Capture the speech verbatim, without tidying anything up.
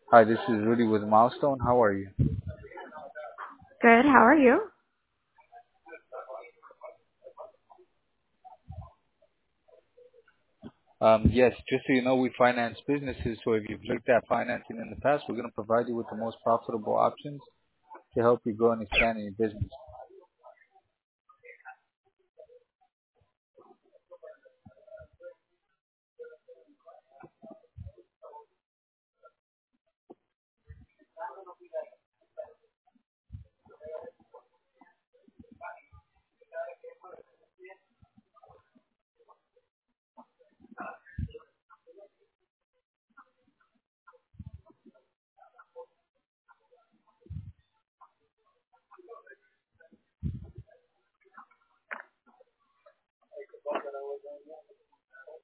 Hi, this is Rudy with Milestone. How are you? Good. How are you? Um, yes, just so you know, we finance businesses. So if you've looked at financing in the past, we're going to provide you with the most profitable options to help you grow and expand in your business.